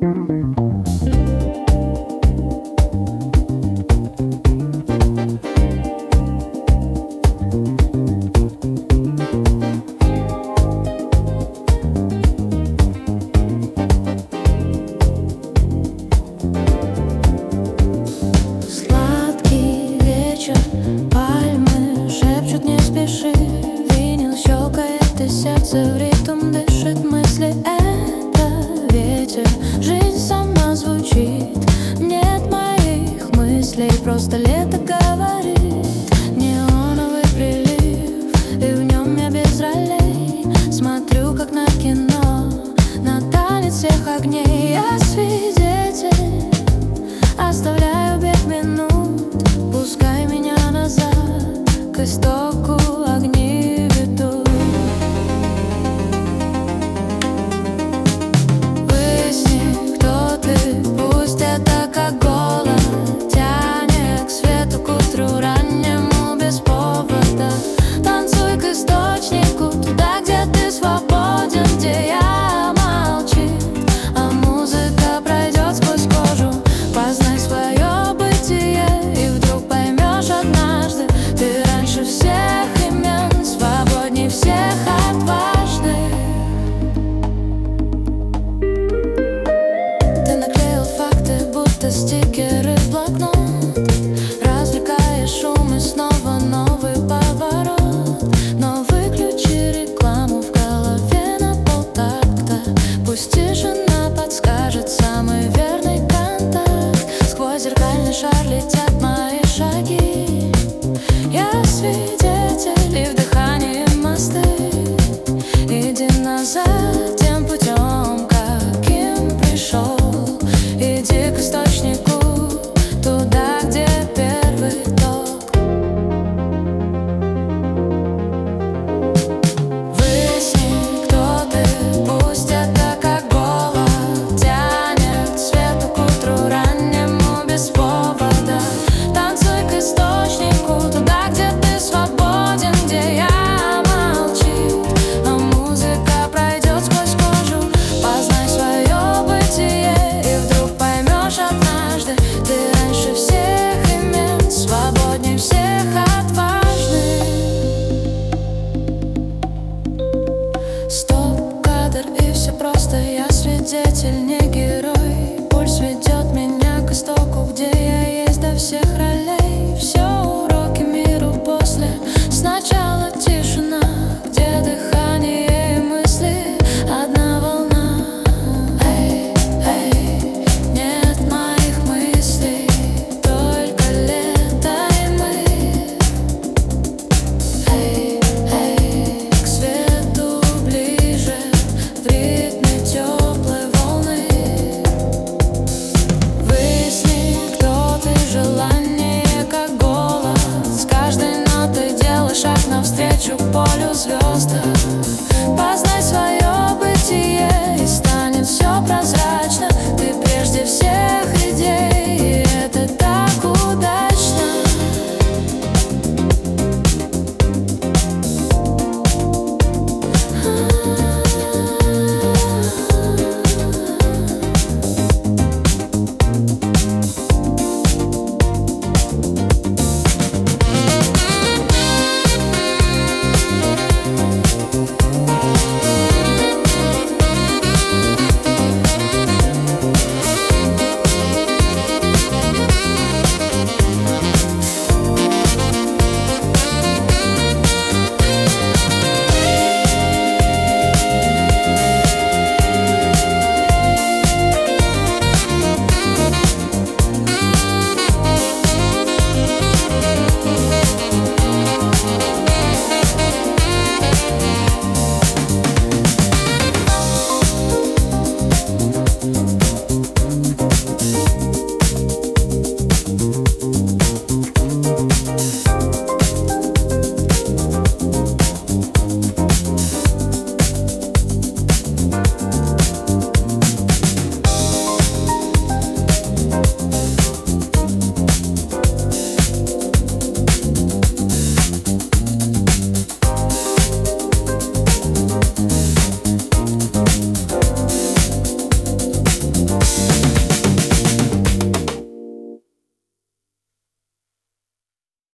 Сладкий вечер, пальмы шепчут не спеши, винил щелкает и сердце в ритм дышит мысли. Это ветер, жизнь сама звучит. Нет моих мыслей, просто лето говорит. Неоновый прилив, и в нем я без ролей. Смотрю, как на кино, на танец всех огней. Я свидетель, оставляю бег минут. Пускай меня назад, к истоку огни ведут. Выясни, кто ты, пусть это как голод тянет к свету, к утру раннему без повода. Танцуй к источнику, туда, где ты свободен, где я молчит, а музыка пройдет сквозь кожу. Познай свое бытие, и вдруг поймешь однажды, ты раньше всех имен, свободней всех отважных. Ты наклеил факты, будто стикеры в блокнот. Развлекаешь шум и снова новый поворот. Но выключи рекламу в голове на полтакта. Пусть тишина подскажет самый верный контакт. Сквозь зеркальный шар летят мои шаги. Я свидетель, и в дыхании мосты. Иди назад тем путем, каким пришел. Иди к источнику, туда, где первый ток. Выясни, кто ты, пусть это как голод тянет к свету, к утру раннему без повода. Танцуй к источнику, туда, где ты свободен, где я молчит, а музыка пройдет сквозь кожу. Познай свое бытие, и вдруг поймешь однажды, ты раньше всех имен, свободней всех отважных. Стоп, кадр, и все просто, я свидетель, не герой. Пульс ведет меня к истоку, где я есть до всех ролей. Все уроки миру после, сначала тишина, где дыхание и мысли одна волна. Эй, эй, нет моих мыслей, только лето и мы. Эй, эй, к свету ближе, в ритме теплой волны. Выясни, кто ты, желание как голод. С каждой нотой делай шаг навстречу к полю звезд.